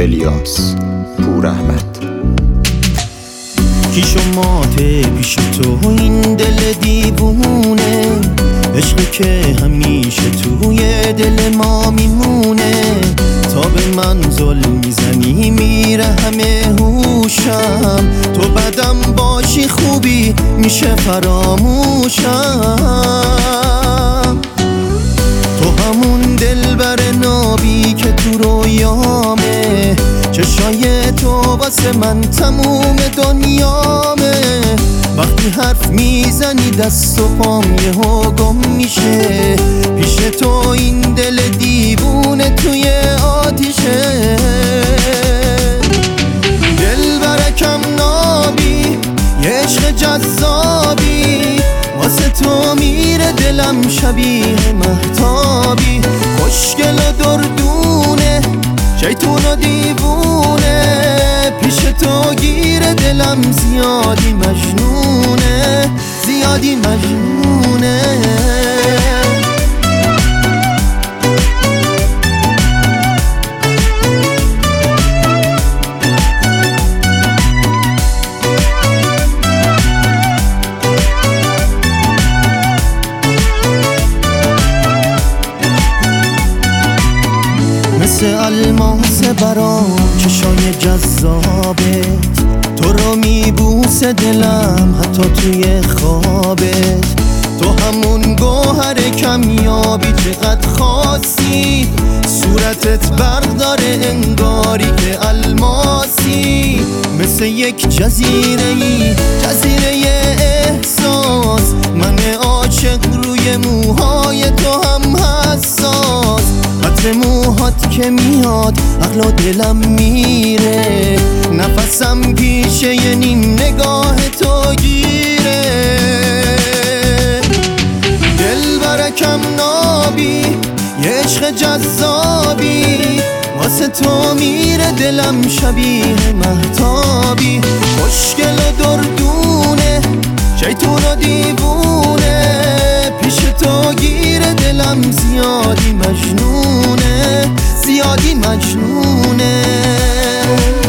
الیاس پوراحمد. کیش و ماته پیش تو این دل دیوونه، عشق که همیشه توی دل ما میمونه. تا به من ظلم میزنی میره همه هوشم، تو بدم باشی خوبی میشه فراموشم. تو همون دلبر نابی که تو رویامه، چشای تو واسه من تموم دنیامه. وقتی حرف میزنی دست و پام یهو گم میشه، پیش تو این دل دیوونه توی آتیشه. دلبرکم نابی یه عشق جذابی، واسه تو میره دلم شبیه مهتابی. خوشگل و دردونه شیطون و دیوونه، پیش تو گیره دلم زیادی مجنونه، زیادی مجنونه. مثل الماس برام چشای جذابت، تو رو میبوسه دلم حتی توی خوابت. تو همون گوهر کمیابی چقدر خاصی، صورتت برداره انگاری که الماسی. مثل یک جزیره‌ای، جزیره احساس، من عاشق روی موهای تو هم حساس. عطر موهات که میاد عقل و دلم میره، نفسم پیشه ی نیم نگاه تو گیره. دلبرکم نابی یه عشق جذابی، واسه تو میره دلم شبیه مهتابی. خوشگل و دردونه شیطون و دیوونه، پیش تو گیره دلم زیادی مجنونه، زیادی مجنونه.